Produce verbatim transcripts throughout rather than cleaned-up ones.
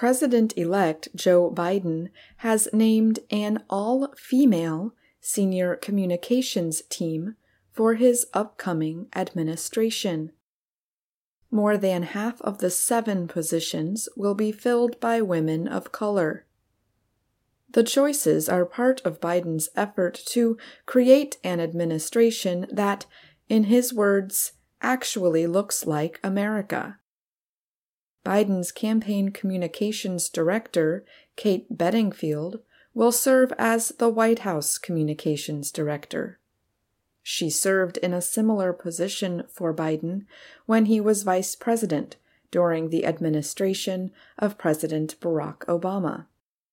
President-elect Joe Biden has named an all-female senior communications team for his upcoming administration. More than half of the seven positions will be filled by women of color. The choices are part of Biden's effort to create an administration that, in his words, actually looks like America. Biden's campaign communications director, Kate Bedingfield, will serve as the White House communications director. She served in a similar position for Biden when he was vice president during the administration of President Barack Obama.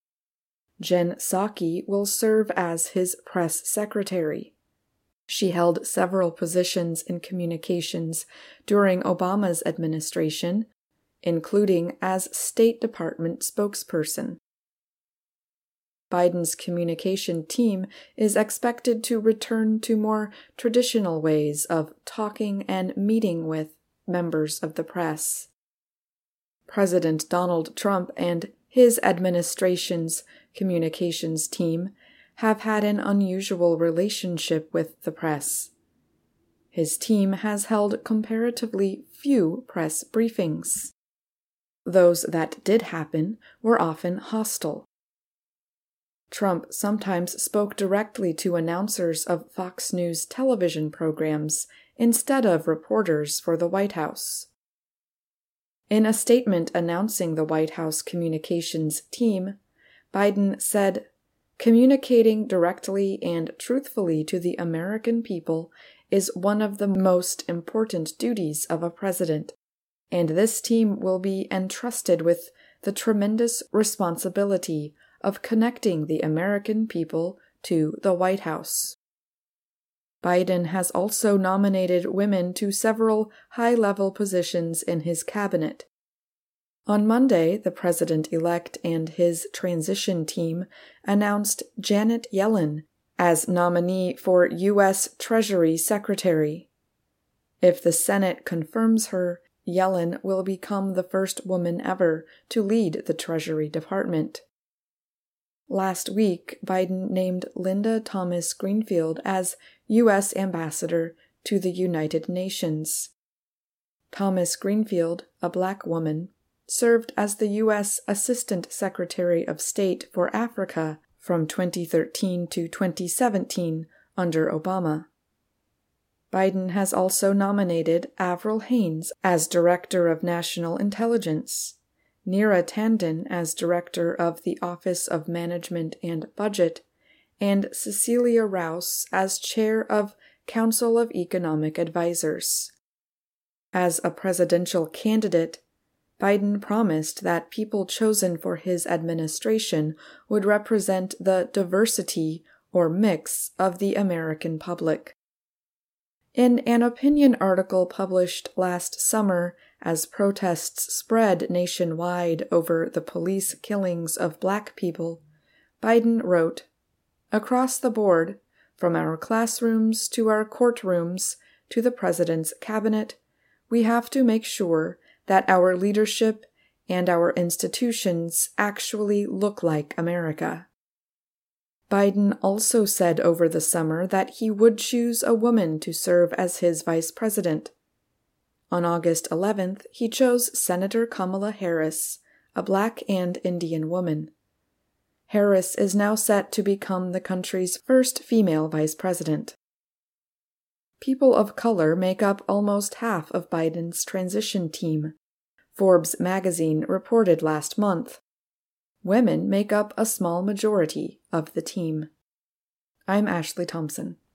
Jen Psaki will serve as his press secretary. She held several positions in communications during Obama's administration, including as State Department spokesperson. Biden's communication team is expected to return to more traditional ways of talking and meeting with members of the press. President Donald Trump and his administration's communications team have had an unusual relationship with the press. His team has held comparatively few press briefings. Those that did happen were often hostile. Trump sometimes spoke directly to announcers of Fox News television programs instead of reporters for the White House. In a statement announcing the White House communications team, Biden said, "Communicating directly and truthfully to the American people is one of the most important duties of a president, and this team will be entrusted with the tremendous responsibility of connecting the American people to the White House." Biden has also nominated women to several high-level positions in his cabinet. On Monday, the president-elect and his transition team announced Janet Yellen as nominee for U S Treasury Secretary. If the Senate confirms her, Yellen will become the first woman ever to lead the Treasury Department. Last week, Biden named Linda Thomas Greenfield as U S Ambassador to the United Nations. Thomas Greenfield, a black woman, served as the U S Assistant Secretary of State for Africa from twenty thirteen to twenty seventeen under Obama. Biden has also nominated Avril Haines as Director of National Intelligence, Neera Tanden as Director of the Office of Management and Budget, and Cecilia Rouse as Chair of Council of Economic Advisers. As a presidential candidate, Biden promised that people chosen for his administration would represent the diversity or mix of the American public. In an opinion article published last summer as protests spread nationwide over the police killings of black people, Biden wrote, "Across the board, from our classrooms to our courtrooms to the president's cabinet, we have to make sure that our leadership and our institutions actually look like America." Biden also said over the summer that he would choose a woman to serve as his vice president. On August eleventh, he chose Senator Kamala Harris, a black and Indian woman. Harris is now set to become the country's first female vice president. People of color make up almost half of Biden's transition team, Forbes magazine reported last month. Women make up a small majority of the team. I'm Ashley Thompson.